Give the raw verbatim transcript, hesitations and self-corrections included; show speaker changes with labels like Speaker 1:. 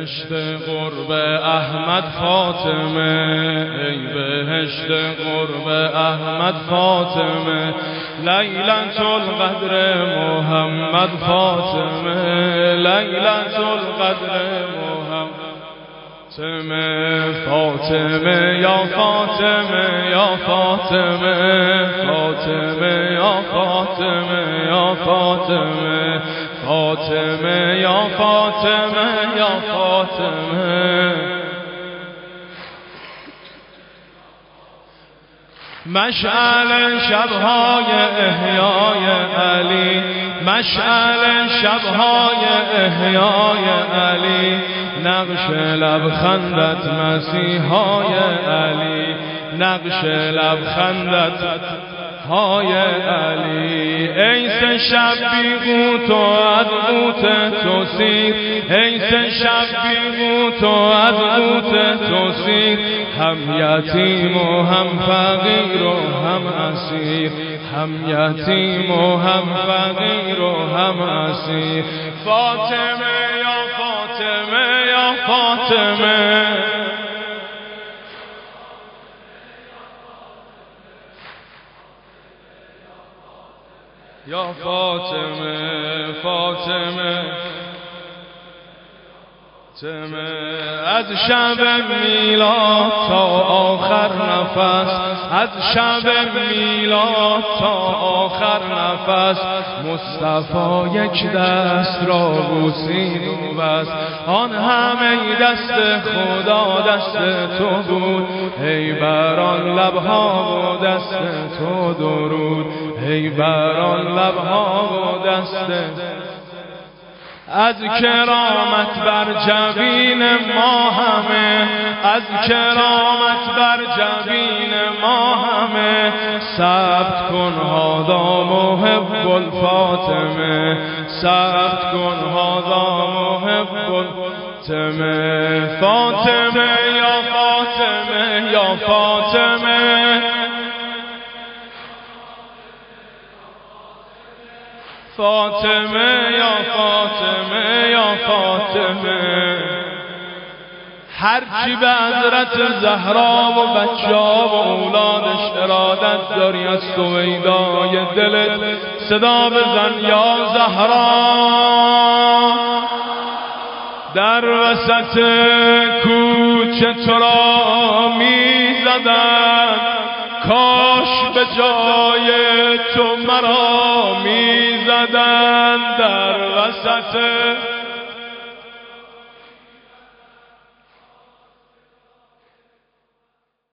Speaker 1: بهشت قرب احمد فاطمه، ای بهشت قرب احمد فاطمه، لیلة القدر محمد فاطمه، لیلة القدر محمد فاطمه یا فاطمه یا فاطمه، فاطمه یا فاطمه یا فاطمه، فاطمه یا فاطمه یا فاطمه. مشعل شبهای احیای علی، مشعل شبهای احیای علی، نقش لبخندت مسیحای علی، نقش لبخندت های علی. ای سه شب بیغوت و از غوت تو سیر، ای سه شب بیغوت و از غوت تو سیر، هم یتیم و هم فقیر و هم اسیر، هم یتیم و هم فقیر و هم اسیر. فاطمه یا فاطمه یا فاطمه، یا فاطمه، فاطمه از شب میلاد تا آخر نفس، از شب میلاد تا آخر نفس، مصطفی یک دست را بوسید و بس، آن همه دست خدا دست تو بود، ای بر آن لبها و دست تو درود، ای بر آن لبها و دست. از کرامت بر جبین ما همه، از کرامت بر جبین ما همه، ثبت کن هذا محب الفاطمه، ثبت کن هذا محب الفاطمه. فاطمه یا فاطمه یا فاطمه، فاطمه یا فاطمه یا فاطمه. هرچی به حضرت زهرا و بچه ها و اولادش ارادت داری از سویدای دلت صدا بزن یا زهرا. در وسط کوچه تو را می زدن، کاش به جای تو مرا می زدن. در وسط